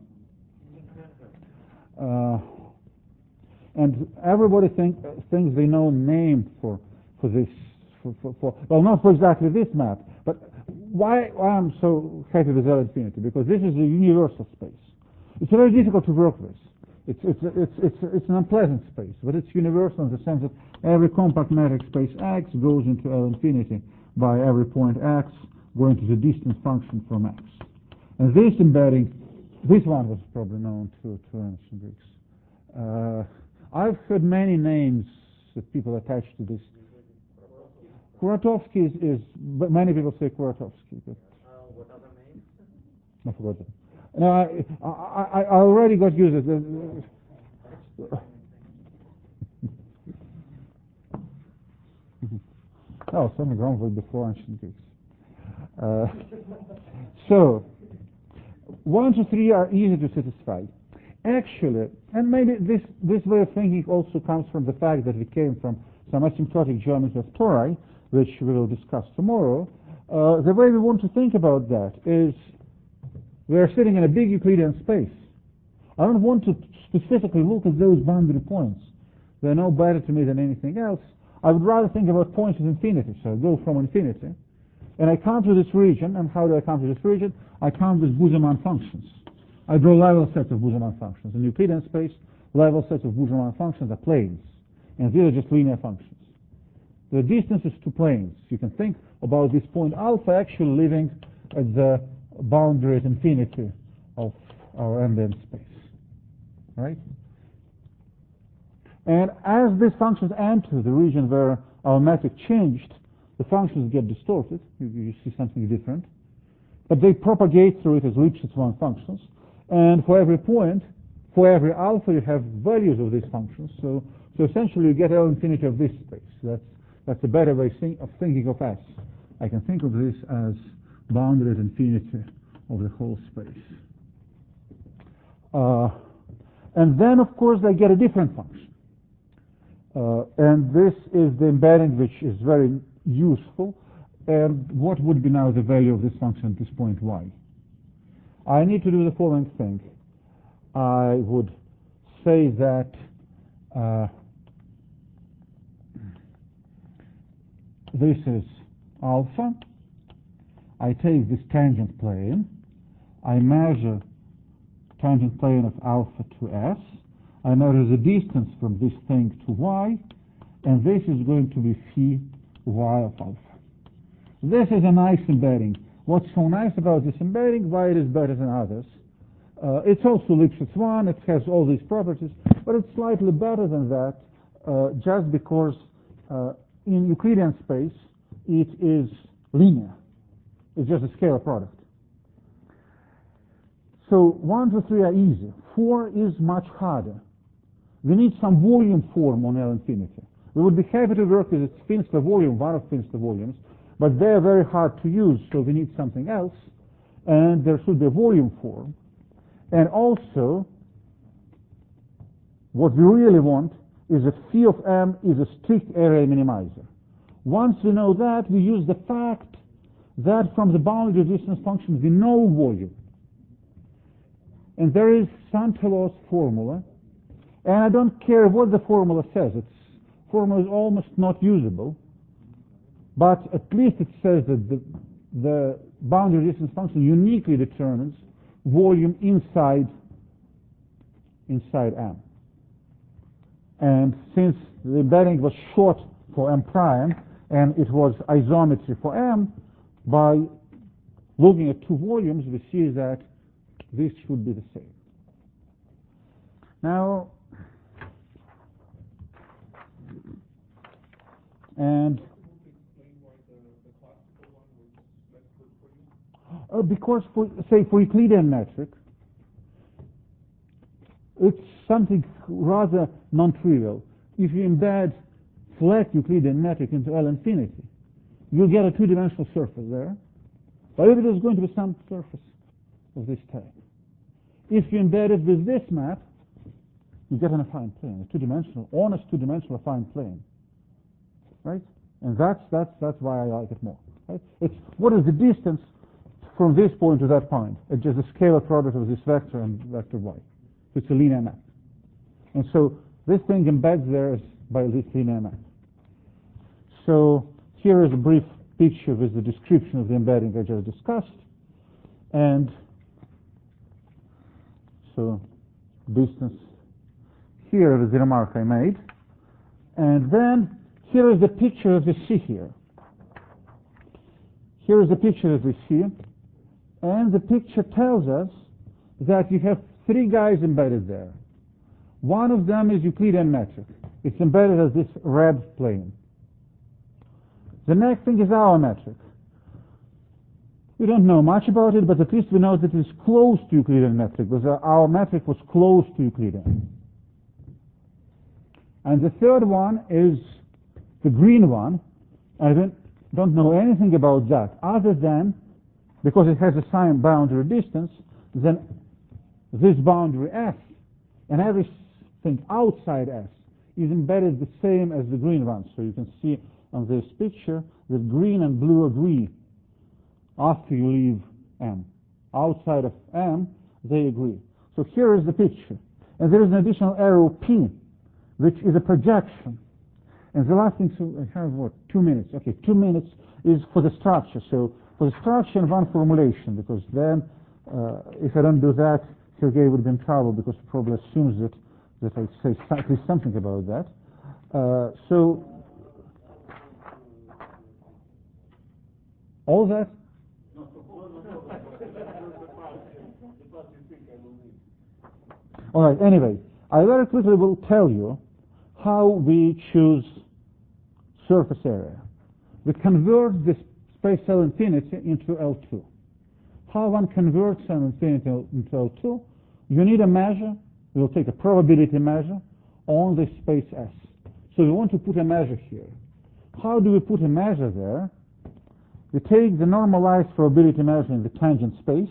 And everybody thinks they know a name for this. Well, not for exactly this map, but why I'm so happy with L infinity? Because this is a universal space. It's very difficult to work with. It's an unpleasant space, but it's universal in the sense that every compact metric space X goes into L infinity by every point X going to the distance function from X. And this embedding, this one was probably known to ancient Greeks. I've heard many names that people attach to this. Kuratowski is but many people say Kuratowski. But What other names? I forgot them. No, I already got used to it. Oh, something wrong with before ancient Greeks. So, 1 to 3 are easy to satisfy. actually, and maybe this way of thinking also comes from the fact that we came from some asymptotic geometry of tori, which we will discuss tomorrow. The way we want to think about that is we are sitting in a big Euclidean space. I don't want to specifically look at those boundary points. They're no better to me than anything else. I would rather think about points of infinity. So I go from infinity, and I come to this region. And how do I come to this region? I come with Bousselmann functions. I draw level sets of Bousselmann functions. In Euclidean space, level sets of Bousselmann functions are planes, and these are just linear functions. The distance is to planes. You can think about this point alpha actually living at the boundary at infinity of our ambient space, right? And as these functions enter the region where our metric changed, the functions get distorted. You see something different. But they propagate through it as Lipschitz-1 functions. And for every point, for every alpha, you have values of these functions. So essentially, you get L infinity of this space. That's a better way of thinking of S. I can think of this as boundary at infinity of the whole space. And then, of course, I get a different function. And this is the embedding, which is very useful. And what would be now the value of this function at this point y? I need to do the following thing. I would say that this is alpha. I take this tangent plane. I measure tangent plane of alpha to S. I measure the distance from this thing to y, and this is going to be phi y of alpha. This is a nice embedding. What's so nice about this embedding, why it is better than others? It's also Lipschitz-1, it has all these properties, but it's slightly better than that just because in Euclidean space it is linear. It's just a scalar product. So 1, 2, 3 are easy. 4 is much harder. We need some volume form on L infinity. We would be happy to work with its Finster volume, one of Finster volumes, but they are very hard to use, so we need something else, and there should be a volume form. And also, what we really want is that phi of m is a strict area minimizer. Once we know that, we use the fact that from the boundary distance function we know volume. And there is Santelow's formula, and I don't care what the formula says. Its formula is almost not usable, but at least it says that the boundary distance function uniquely determines volume inside M. And since the embedding was short for M prime, and it was isometry for M, by looking at two volumes, we see that this should be the same. Now, and because for Euclidean metric, it's something rather non-trivial. If you embed flat Euclidean metric into L infinity, you'll get a two-dimensional surface there. But if it is going to be some surface of this type, if you embed it with this map, you get an affine plane, a two-dimensional, honest two-dimensional affine plane, right? And that's why I like it more. Right? It's what is the distance from this point to that point? It's just a scalar product of this vector and vector y. It's a linear map, and so this thing embeds there by this linear map. So here is a brief picture with the description of the embedding I just discussed, and so distance. Here is the remark I made, and then here is the picture of the C here. Here is the picture that we see, and the picture tells us that you have three guys embedded there. One of them is Euclidean metric. It's embedded as this red plane. The next thing is our metric. We don't know much about it, but at least we know that it is close to Euclidean metric, because our metric was close to Euclidean. And the third one is the green one. I don't know anything about that, other than, because it has a sign boundary distance, then this boundary F and everything outside S is embedded the same as the green one. So you can see on this picture that green and blue agree after you leave M. Outside of M, they agree. So here is the picture. And there is an additional arrow P, which is a projection. And the last thing, so I have what, 2 minutes. Okay, 2 minutes is for the structure. So for the structure and one formulation, because then if I don't do that, Sergei would be in trouble because he probably assumes that I say at least something about that. So all that? All right, anyway, I very quickly will tell you how we choose surface area. We convert this space L infinity into L2. How one converts L infinity into L2? You need a measure. We'll take a probability measure on the space S. So we want to put a measure here. How do we put a measure there? We take the normalized probability measure in the tangent space.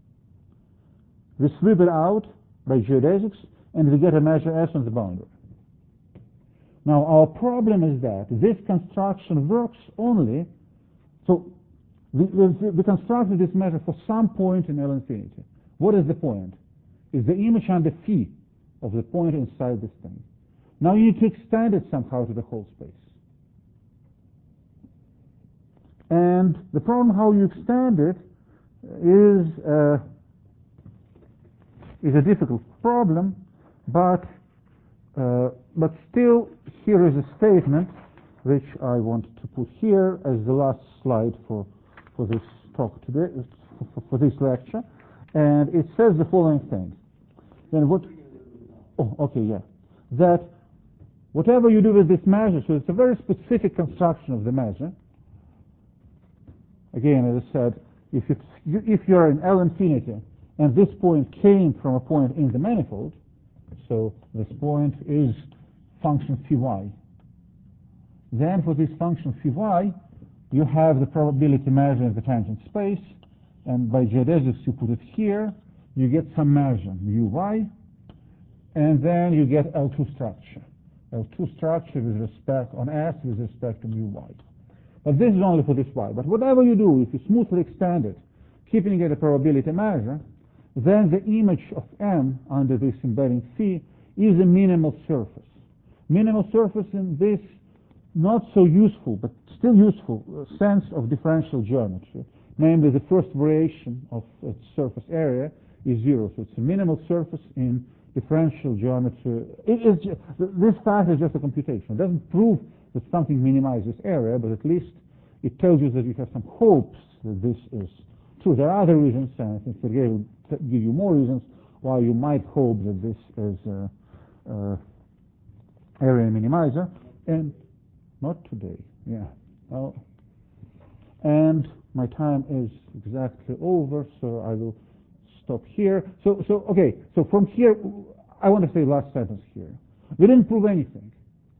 We sweep it out by geodesics, and we get a measure S on the boundary. Now, our problem is that this construction works only, so we constructed this measure for some point in L infinity. What is the point? It's the image under phi of the point inside this thing. Now you need to extend it somehow to the whole space. And the problem how you extend it is a difficult problem, but still here is a statement which I want to put here as the last slide for this talk today, for this lecture, and it says the following thing. Then what? Oh, okay, yeah. That whatever you do with this measure, so it's a very specific construction of the measure. Again, as I said, if you're in L infinity and this point came from a point in the manifold, so this point is function phi y. Then for this function phi y, you have the probability measure in the tangent space, and by geodesics you put it here, you get some measure, mu y, and then you get L2 structure. L2 structure with respect on S with respect to mu y. But this is only for this y. But whatever you do, if you smoothly extend it, keeping it a probability measure, then the image of M under this embedding phi is a minimal surface. Minimal surface in this not so useful, but still useful sense of differential geometry. Namely, the first variation of its surface area is 0. So it's a minimal surface in differential geometry. This fact is just a computation. It doesn't prove that something minimizes area, but at least it tells you that you have some hopes that this is true. There are other reasons, and I think Sergei will give you more reasons why you might hope that this is area minimizer. And not today, yeah. Well, and my time is exactly over, so I will stop here. So from here, I want to say last sentence here. We didn't prove anything.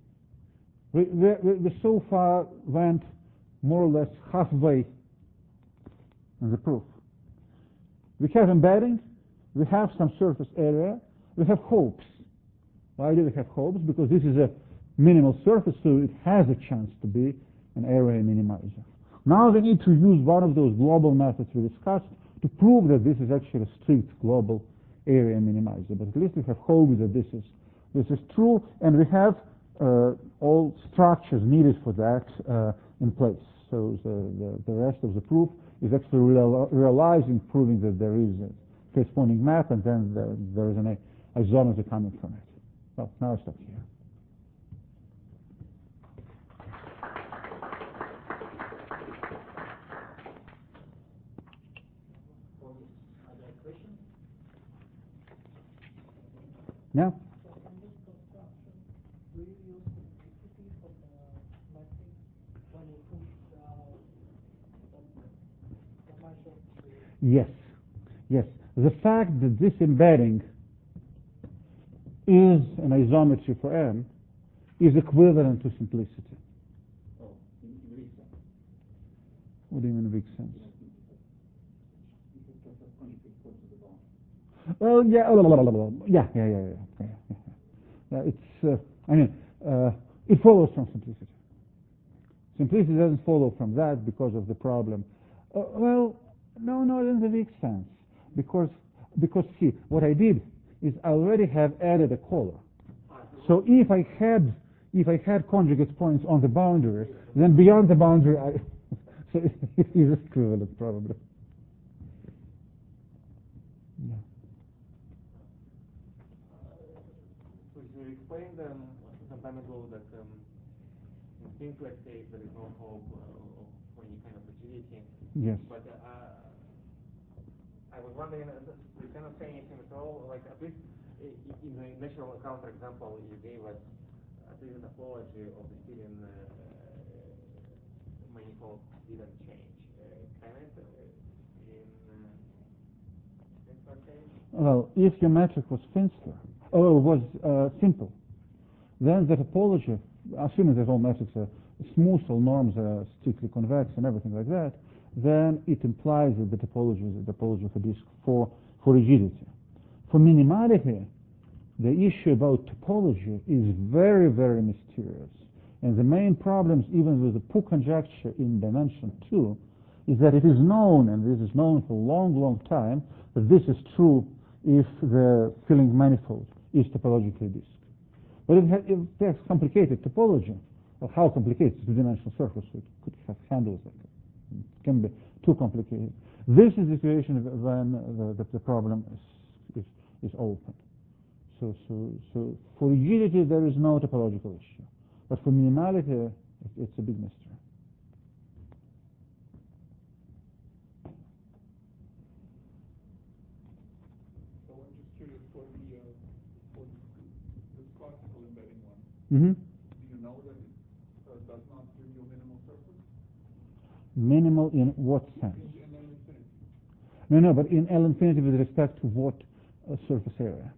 We so far went more or less halfway in the proof. We have embedding, we have some surface area, we have hopes. Why do we have hopes? Because this is a minimal surface, so it has a chance to be an area minimizer. Now we need to use one of those global methods we discussed to prove that this is actually a strict global area minimizer. But at least we have hope that this is true, and we have all structures needed for that in place. So the rest of the proof is actually realizing, proving that there is a corresponding map, and then there is an isometry coming from it. Well, now I stop here. Yeah? So in this construction, do you use simplicity for the mapping when you push the measure to... Yes. The fact that this embedding is an isometry for M is equivalent to simplicity. Oh, in weak sense. What do you mean in weak sense? If it has a 26 points to the bone. Well, yeah. It follows from simplicity. Simplicity doesn't follow from that because of the problem. No, it doesn't make sense. Because see, what I did is I already have added a color. So if I had conjugate points on the boundary, then beyond the boundary, so it is equivalent probably. Yeah. So you explained some time ago that in simplex case there is no hope for any kind of rigidity. Yes. But I was wondering, you cannot say anything at all, like at least in the natural counter example you gave us, at least the topology of the Steven manifold didn't change. Can it in simpler case? Well, if your metric was simple, then the topology, assuming that all metrics are smooth, all norms are strictly convex and everything like that, then it implies that the topology is the topology of a disk for rigidity. For minimality, the issue about topology is very, very mysterious. And the main problems, even with the Pooh conjecture in dimension 2, is that it is known, and this is known for a long, long time, that this is true if the filling manifold is topologically disk. But it has complicated topology. Well, how complicated? It's a two-dimensional surface, so it could have handles that. It can be too complicated. This is the situation when the problem is open. So for rigidity there is no topological issue, but for minimality it's a big mystery. So I'm just curious for this classical embedding one. Mm-hmm. Do you know that it does not give you a minimal surface? Minimal in what sense? In L infinity. No, but in L infinity with respect to what surface area?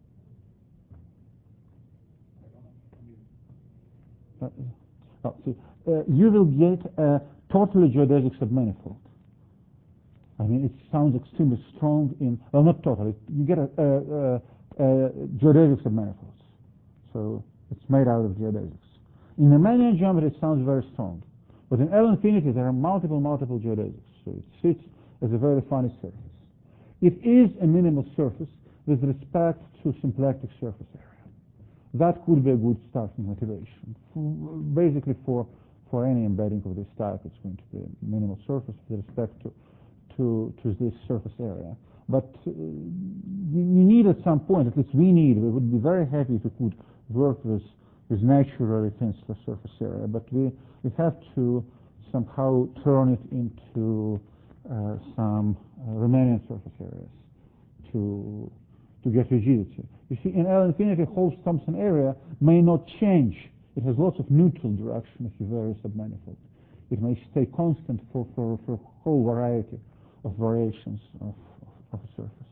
I don't know. You will get a totally geodesic submanifold. I mean, it sounds extremely strong in, well, not totally. You get a geodesic submanifolds. So it's made out of geodesics. In the Riemannian geometry, it sounds very strong. But in L infinity, there are multiple geodesics. So it sits as a very funny surface. It is a minimal surface with respect to symplectic surface area. That could be a good starting motivation. Basically, for any embedding of this type, it's going to be a minimal surface with respect to this surface area. But you need at some point, at least we would be very happy if we could work with naturally tensile surface area. But we have to somehow turn it into some Riemannian surface areas to get rigidity. You see, in L infinity, Holmes-Thompson area may not change. It has lots of neutral direction if you vary submanifold. It may stay constant for a whole variety of variations of a surface.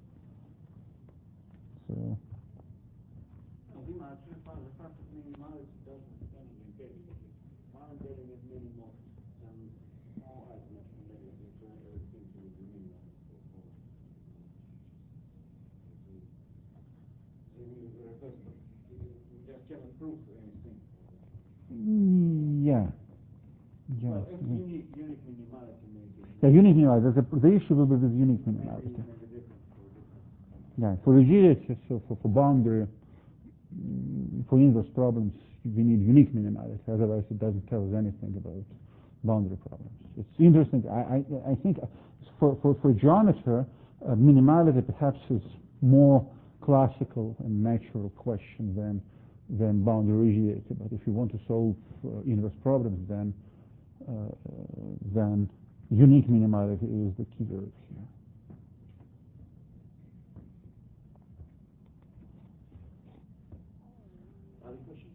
So. The fact that minimality doesn't depend on embedding. My embedding is minimal, and all isometric embedding is everything to be minimal. We just cannot prove anything. Yeah. Well, unique minimality maybe. Yeah, unique minimality. The issue will be with unique minimality. Maybe different for different. Yeah, for rigidity, so for boundary, for inverse problems, we need unique minimality. Otherwise, it doesn't tell us anything about boundary problems. It's interesting. I think for geometry, minimality perhaps is more classical and natural question than boundary rigidity. But if you want to solve inverse problems, then unique minimality is the key word here. Other questions?